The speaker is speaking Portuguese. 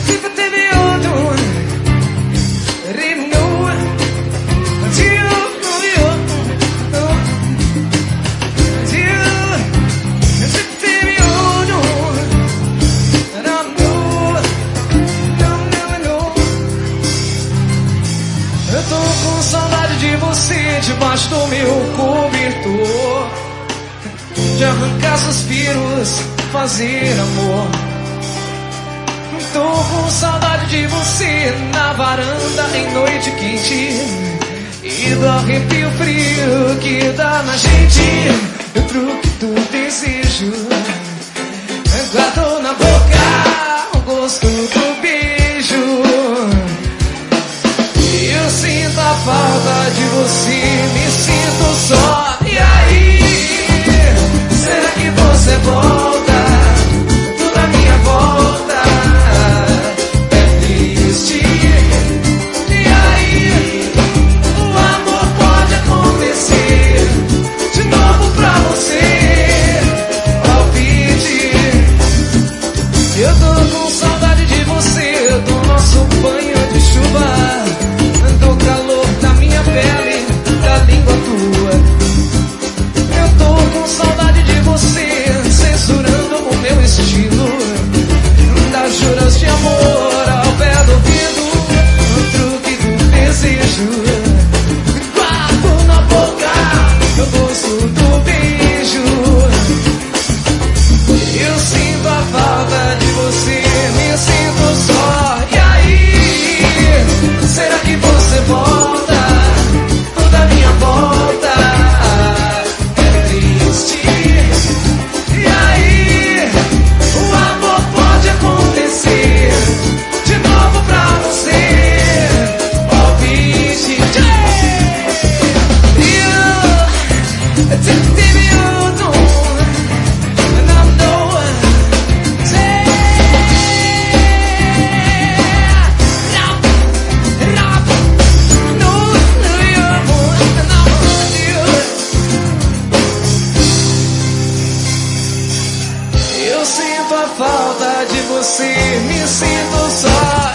Eu tô com saudade de você debaixo do meu cobertor, de arrancar suspiros, fazer amor. Tô com saudade de você na varanda em noite quente, e do arrepio frio que dá na gente. Eu truque do desejo, guardo na boca o gosto do beijo. Eu sinto a falta de você, me sinto só. E aí, será que você volta? Tudo à minha volta é triste. E aí, o amor pode acontecer de novo pra você. Palpite. Eu tô com saudade de você, do nosso banho de chuva, do calor da minha pele, da língua tua. Eu tô com saudade de você, censurando o meu estilo, das juras de amor ao pé do ouvido, no truque do desejo. Guardo na boca o gosto do beijo. Eu sinto a falta de você, me sinto só. E aí, será que você volta? Toda minha volta é triste. E aí, o amor pode acontecer de novo pra você. Palpite. Eu sinto a falta de você, me sinto só.